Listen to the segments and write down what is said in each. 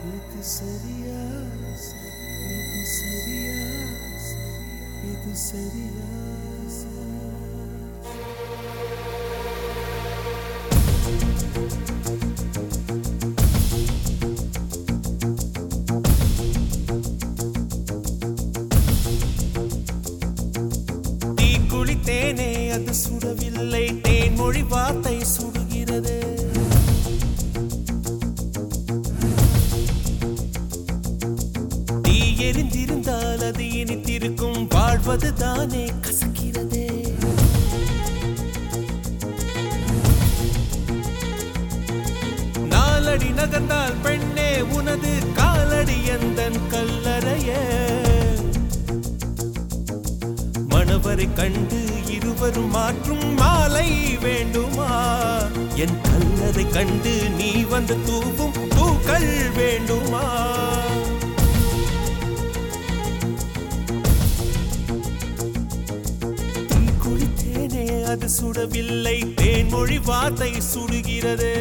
இது சரியா இது சரியா இது சரியா தீ குளித்தேனே அது சுடவில்லை தேன்மொழி வார்த்தை சுடுகிறது எரிந்திருந்தால் அது இனித்திருக்கும் வாழ்வது தானே கசக்கிறதே நாலடி நகர்ந்தால் பெண்ணே உனது காலடி எந்தன் கல்லறைய மணவரை கண்டு இருவரும் மாற்றும் மாலை வேண்டுமா என் கல்லறை கண்டு நீ வந்து தூவும் பூக்கள் வேண்டுமா அது சுடவில்லை தேன்மொழி வார்த்தை சுடுகிறது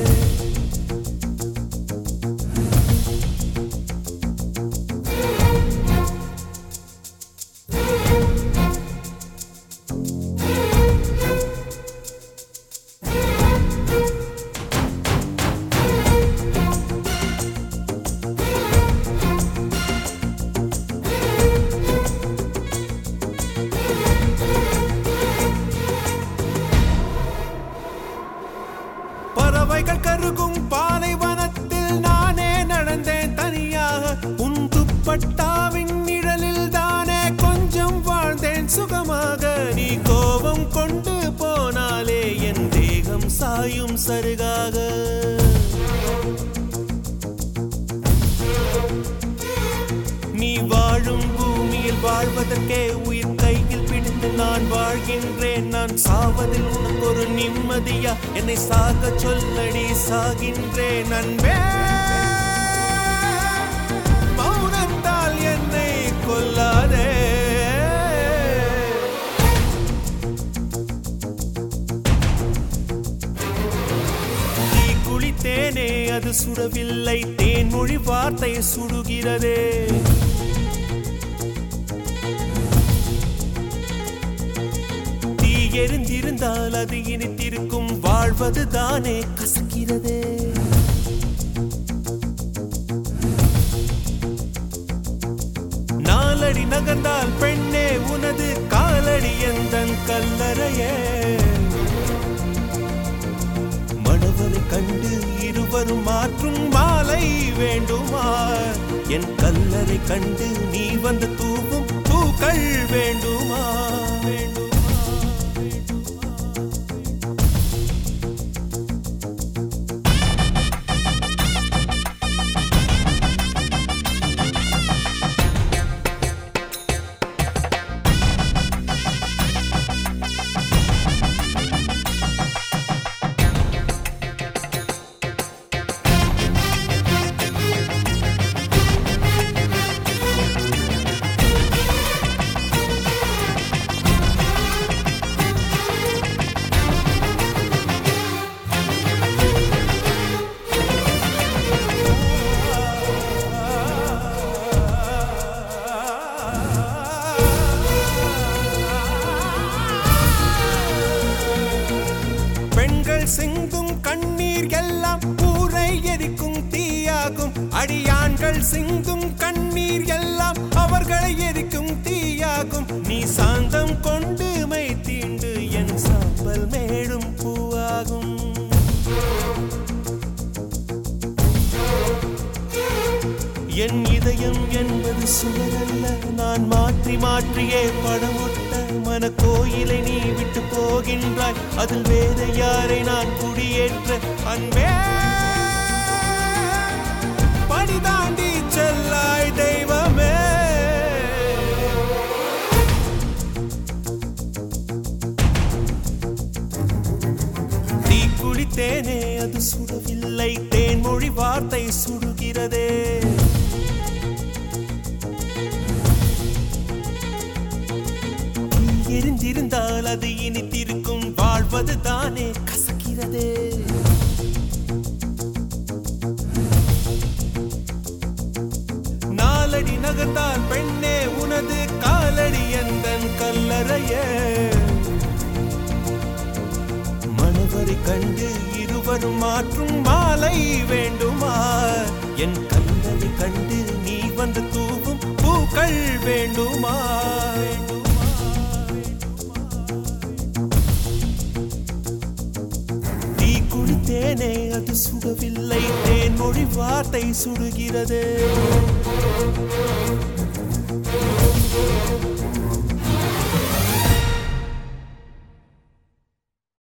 பறவைகள் கருகும் பாலைவனத்தில் நானே நடந்தேன் தனியாக உன் துப்பட்டாவின் நிழலில் தானே கொஞ்சம் வாழ்ந்தேன் சுகமாக நீ கோபம் கொண்டு போனாலே என் தேகம் சாயும் சருகாக நீ வாழும் பூமியில் வாழ்வதற்கே உயிர் கையில் பிடித்து நான் வாழ்கின்றேன் நான் சாவதில் உனக்கு ஒரு நிம்மதியா என்னை சாக சொல்லடி சாகின்றேன் அன்பே மௌனத்தால் என்னை கொல்லாதே நீ குளித்தேனே அது சுடவில்லை தேன்மொழி வார்த்தை சுடுகிறதே எரிந்திருந்தால் அது இனித்திருக்கும் வாழ்வது தானே கசக்கிறதே நாலடி நகர்ந்தால் பெண்ணே உனது காலடி எந்தன் கல்லறைய மணவரை கண்டு இருவரும் மாற்றும் மாலை வேண்டுமா என் கல்லறை கண்டு நீ வந்து தூவும் பூக்கள் வேண்டுமா சிந்தும் கண்ணீர் எல்லாம் ஊரை எரிக்கும் தீயாகும் அடியான்கள் சிந்தும் கண்ணீர் எல்லாம் அவர்களை எரிக்கும் தீயாகும் நீ சாந்தம் கொண்டு மை தீண்டு என் சாம்பல் மேடும் பூவாகும் என் இதயம் என்பது சுவரல்ல நான் மாற்றி மாற்றியே படமொட்ட மன கோயிலை நீ விட்டு போகின்றாய் அதில் வேற யாரை நான் குடியேற்ற அன்பே படி தாண்டி செல்லாய் தெய்வமே தீ குளித்தேனே அது சுடவில்லை தேன்மொழி வார்த்தை சுடுகிறதே எரிந்திருந்தால் அது இனித்திருக்கும் வாழ்வது தானே கசக்கிறதே வரும் மாற்றும் மாலை வேண்டுமா என் கண்ணனை கண்டு நீ வந்து தூவும் பூக்கள் வேண்டுமா தீ குளித்தேனே அது சுடவில்லை தேன் மொழி வார்த்தை சுடுகிறது